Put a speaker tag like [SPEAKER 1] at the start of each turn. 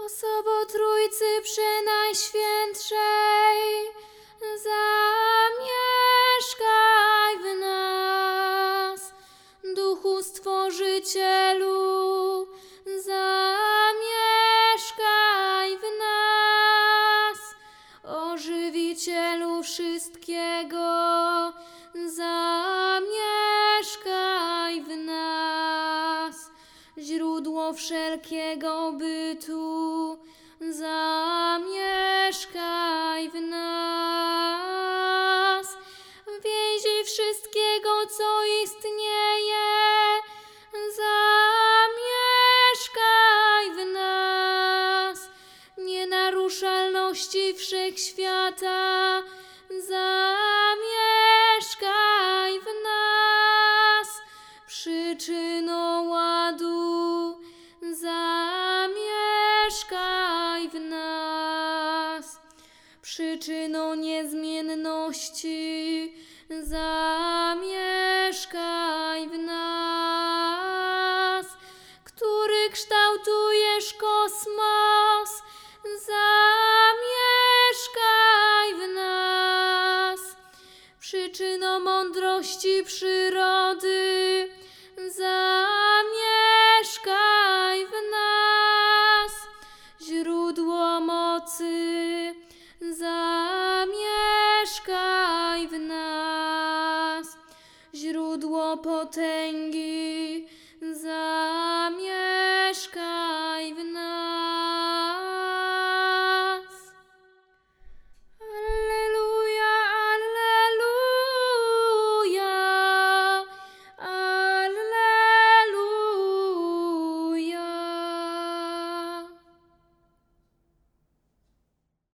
[SPEAKER 1] Osobo Trójcy Przenajświętszej, zamieszkaj w nas. Duchu Stworzycielu, zamieszkaj w nas. Ożywicielu wszystkiego, zamieszkaj w nas. Źródło wszelkiego bytu, zamieszkaj w nas. Więzi wszystkiego, co istnieje, zamieszkaj w nas. Nienaruszalności wszechświata, zamieszkaj w nas. Przyczyno ładu, zamieszkaj w nas. Przyczyno niezmienności, zamieszkaj w nas. Który kształtujesz kosmos, zamieszkaj w nas. Przyczyno mądrości przyrody, zamieszkaj w nas. Źródło mocy, zamieszkaj w nas. Źródło potęgi,